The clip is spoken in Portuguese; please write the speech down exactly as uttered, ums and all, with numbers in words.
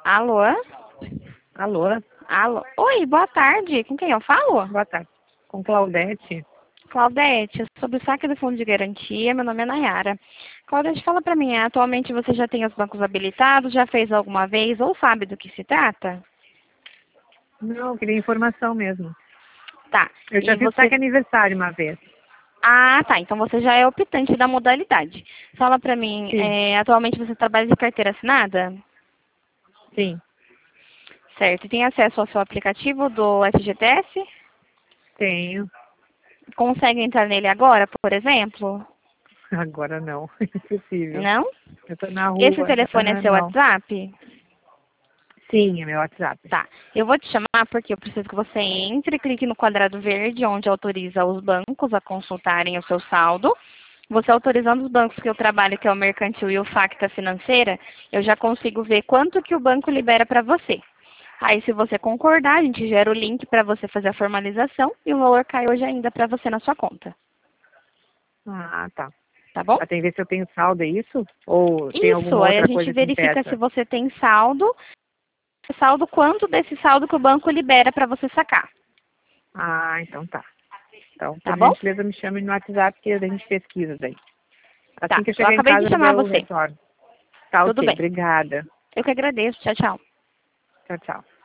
Alô? Alô, Alô? Oi, boa tarde. Com quem eu falo? boa tarde. Com Claudete. Claudete, sobre o saque do fundo de garantia, meu nome é Nayara. Claudete, fala pra mim, atualmente você já tem os bancos habilitados, já fez alguma vez ou sabe do que se trata? Não, eu queria informação mesmo. Tá. Eu já E fiz você... saque aniversário uma vez. Ah, tá. Então você já é optante da modalidade. Fala pra mim, Sim, é, atualmente você trabalha de carteira assinada? sim, Certo. E tem acesso ao seu aplicativo do F G T S? tenho. Consegue entrar nele agora, por exemplo? Agora não, impossível. Não? Eu tô na Esse rua. telefone é Aham, seu não. WhatsApp? Sim, é meu WhatsApp. Tá. Eu vou te chamar porque eu preciso que você entre e clique no quadrado verde, onde autoriza os bancos a consultarem o seu saldo. Você autorizando os bancos que eu trabalho, que é o Mercantil e o Facta Financeira, eu já consigo ver quanto que o banco libera para você. Aí, se você concordar, a gente gera o link para você fazer a formalização e o valor cai hoje ainda para você na sua conta. Ah, tá. Tá bom? Ah, tem que ver se eu tenho saldo, é isso? Ou tem Isso. alguma Aí a outra gente coisa que verifica se impeça? você tem saldo, saldo quanto desse saldo que o banco libera para você sacar. Ah, então tá. Então, Tá por bom? gentileza, me chame no WhatsApp que a gente pesquisa daí. Tá. Assim que eu Eu chegar em acabei de casa, chamar eu você. retorno. Tá, Tudo ok. bem. Obrigada. Eu que agradeço. Tchau, tchau. Tchau, tchau.